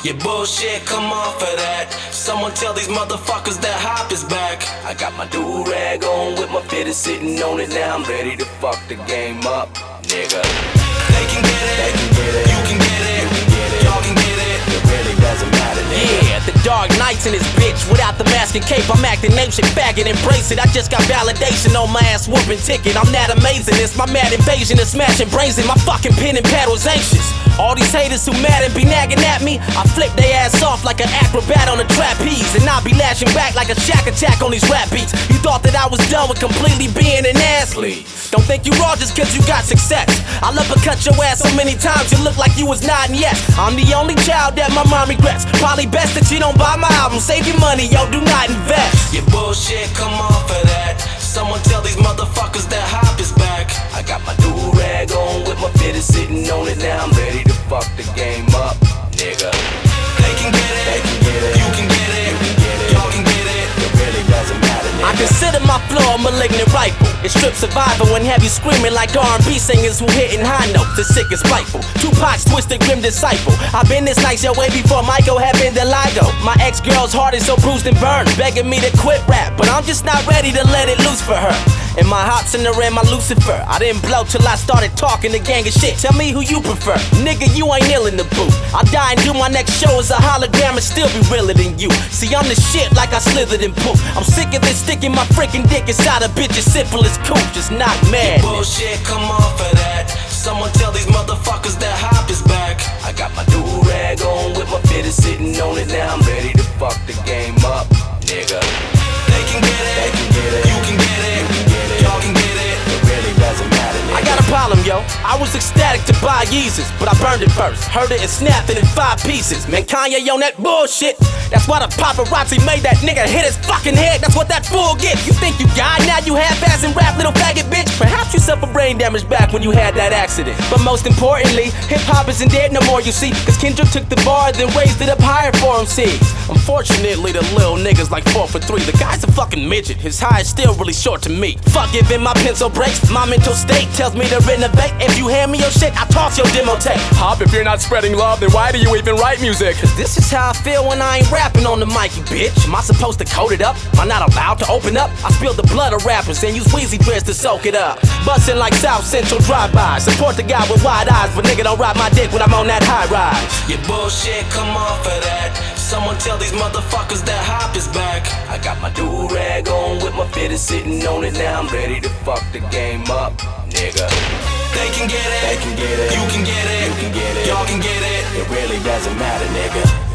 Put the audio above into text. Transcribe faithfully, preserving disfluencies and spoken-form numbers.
Your bullshit, come off of that. Someone tell these motherfuckers that hop is back. I got my do-rag on with my fitted sitting on it. Now I'm ready to fuck the game up, nigga. They can get it, they can get it. You can get it, you can get it. Y'all can get it. It really doesn't matter, nigga. Yeah, the Dark Knights in this bitch. Without the mask and cape, I'm acting nation faggot, embrace it. I just got validation on my ass whooping ticket. I'm that amazing, it's my mad invasion of smashing brains in my fucking pen and paddle's anxious. All these haters who mad and be nagging at me, I flip they ass off like an acrobat on a trapeze. And I'll be lashing back like a shack attack on these rap beats. You thought that I was done with completely being an ass? Please don't think you raw just cause you got success. I'll uppercut your ass so many times you look like you was nodding yes. I'm the only child that my mom regrets. Probably best that you don't buy my album. Save your money, yo, do not invest. Your bullshit, come off of that. Someone tell these motherfuckers that hop is back. I got my do-rag on with my fitted sitting on it. Now I'm ready to fuck the game up, nigga. They can get it, they can get it. You can get it, you can get it. Y'all can get it. It really doesn't matter, nigga. I consider my flow a malignant rifle. It strips survival and have you screaming like R and B singers who hitting high notes. The sick is spiteful. Tupac's twisted grim disciple. I've been this nice your way before Michael had been the Ligo. My ex-girl's heart is so bruised and burned, begging me to quit rap, but I'm just not ready to let it loose for her. And my hops in the rim, my Lucifer. I didn't blow till I started talking the gang of shit. Tell me who you prefer. Nigga, you ain't ill in the booth. I'll die and do my next show as a hologram and still be realer than you. See, I'm the shit like I slithered in poop. I'm sick of this sticking my freaking dick inside a bitch as simple as cool. Just not mad. Bullshit, come off of that. Someone tell these motherfuckers that hop is back. I got my do-rag on with my fitted sitting on it. Now I'm ready to fuck the game up, nigga. They can get it, they can get it. You can get it, you can get it. Y'all can get it. It really doesn't matter, nigga. I got a problem, yo. I was ecstatic to buy Yeezus, but I burned it first. Heard it and snapped it in five pieces. Man, Kanye on that bullshit. That's why the paparazzi made that nigga hit his fucking head. That's what that fool get. You think you got, now you half-assing rap, little faggot bitch. Perhaps you suffered brain damage back when you had that accident. But most importantly, hip-hop isn't dead no more, you see. Cause Kendrick took the bar, then raised it up higher for M Cs. Unfortunately, the little niggas like four for three. The guy's a fucking midget, his high is still really short to me. Fuck giving my pencil breaks, my mental state tells me to renovate. If you hand me your shit, I toss your demo tape. Hop, if you're not spreading love, then why do you even write music? Cause this is how I feel when I ain't rapping on the mic, you bitch. Am I supposed to code it up? Am I not allowed to open up? I spill the blood of rappers and use Weezy dreads to soak it up. Bustin' like South Central drive-by. Support the guy with wide eyes, but nigga don't ride my dick when I'm on that high rise. Your bullshit, come off of that. Someone tell these motherfuckers that hop is back. I got my do-rag on with my fitted sitting on it. Now I'm ready to fuck the game up, nigga. They can get it, they can get it. You can get it, you can get it. Y'all can get it. It really doesn't matter, nigga.